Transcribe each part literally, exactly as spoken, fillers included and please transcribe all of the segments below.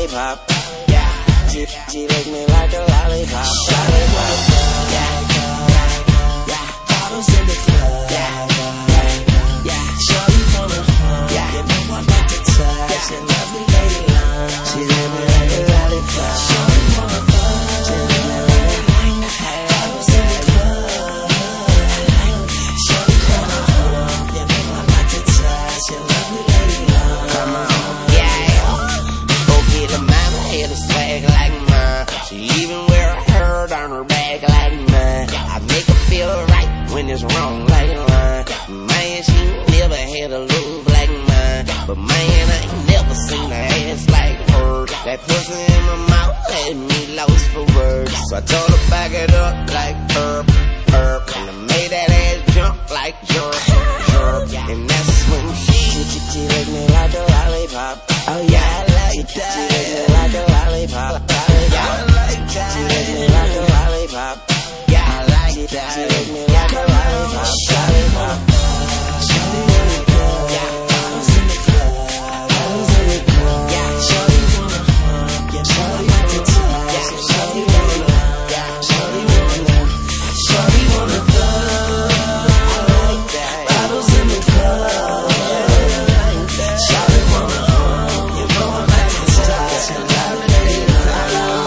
lollipop. Yeah, she, she lick me like a lollipop. Shawty wanna fuck, yeah, yeah. Bottles in the club, yeah, yeah. Shawty wanna fuck, yeah. You know I like to touch and love me lady long. She lick me like a lollipop. Shawty wanna fuck, she lick me like a bottles in the club. Shawty wanna fuck, you know I like to touch and love me lady long. Come on, yeah. Go get a mama, hit a swag like mine. She even wear a herd on her back like mine. I make her feel right when it's wrong like line. Man, she never had a love like mine. But man, I ain't never seen her ass like her. That pussy in my mouth had me lost for words. So I told her back it up like herb, herb. And I made that ass jump like jerk, jerk. And that's when she, she, she licked me like a lollipop. Oh yeah, I like that. She licked me like a lollipop. Yeah, I like that. She licked me like a lollipop. Yeah, I like that. She licked me like a lollipop. Lollipop. Shawty wanna go. Yeah, bottles in the club. Bottles in the club. Yeah, shawty wanna fuck. Yeah, shawty wanna touch. Yeah, shawty wanna love. Yeah, shawty wanna love. Shawty wanna fuck. I like that. Bottles in the club. Shawty wanna fuck. You know I like to touch and love me lady long.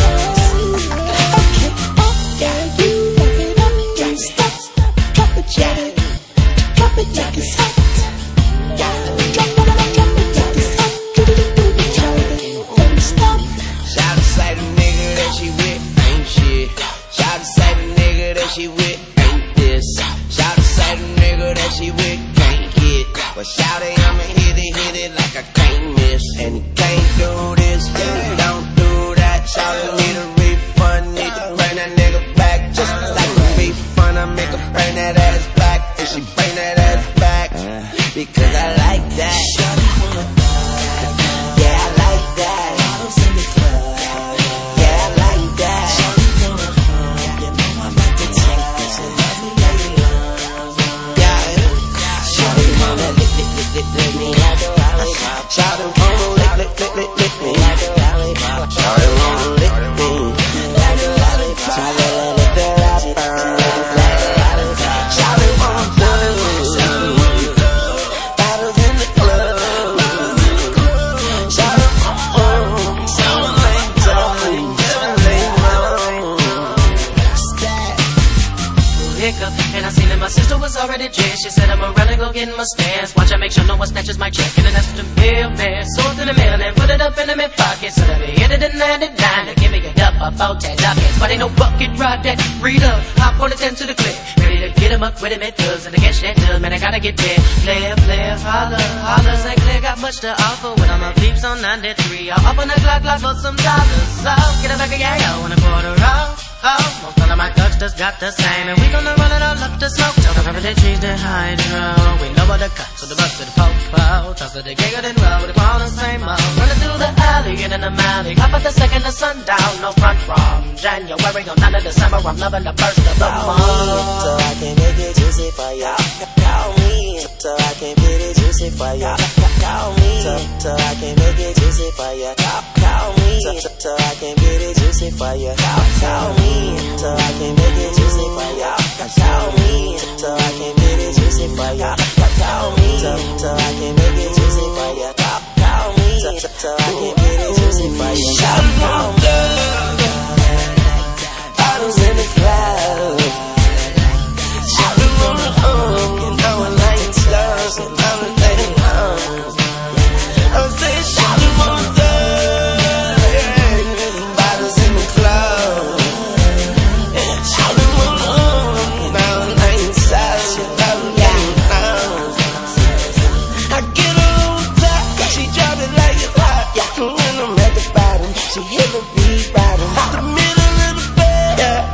Okay, oh yeah, you back it up, don't stop, drop it, yeah, drop it like it's hot, yeah, drop it, drop it like it's hot, do do do do, try it, don't stop. Shout to say the nigga that she with ain't shit. Shout to say the nigga that she with ain't this. Shout to say the nigga that she with can't get. But shout it, I'ma hit it, hit it like I can't miss. And he can't do this, and he don't do that. Shout it, need a refund, need to bring that nigga back. Just like a refund, I make her bring that ass back. And she bring that ass back, because I like that. Shawty wanna fuck, yeah, I like that. Bottles in the club, yeah, I like that. Shawty wanna fuck, you know I like to touch and love me lady long. Yeah, shawty wanna lick, lick, lick, lick, lick me like a lollipop. Shawty wanna lick, lick, lick, lick, lick me like a lollipop. Shawty wanna lick me like a lollipop. Shawty wanna lick the rapper like a lollipop. Shawty wanna fuck, bottles in the club. Shawty wanna fuck, sound like darling, never lay long. Stat. Hiccup, and I seen that my sister was already dressed. She said I'm around and go get my stance. Watch I make sure no one snatches my check. And then that's the mailman, sold to the mail and put it up in the mid pocket. So that we hit it in ninety-nine to give me a dup about that duckets. But ain't no bucket ride that read up. Hop on the ten to the clip, ready to get him up with him it does. And to catch that dub, man, I gotta get there. Flair, flair, holler, holler. Saint Clair got much to offer when all my peeps on ninety-three. I'll up on the clock, clock for some dollars. So get a back of yayo and a quarter off. Oh, most all of my thugs just got the same. And we gonna run it all up the smoke. Tell the rapper they change the hydro. We know what the cut, so the bus to the popo. Toss to the gig and roll, with the ball the same old. Running through the alley, get in the alley. Hop at the second of sundown, no front from January on nine of December. I'm loving the first of the month. So I can make it juicy for ya. Call me, so I can get it juicy for ya. Call me, so, so I can make it juicy for ya. Call me, so, so, so I can get it juicy for ya. Call me, so I can make it juicy for ya. Call me, so I can get it juicy for ya. Call me, so, so I can make it juicy for ya. Call me, so, so, so I can get it juicy for ya. Call me, bottles in the club. Shawty wanna hug, you know I like it slow, so I'm a lady long. I said shawty wanna thug, bottles in the club. Shawty wanna hug, now I like it slow, so I'm a lady long. I get her on top, she drop it like it's hot. When I'm at the bottom, she hit the beat bottom. The middle of the bed, yeah.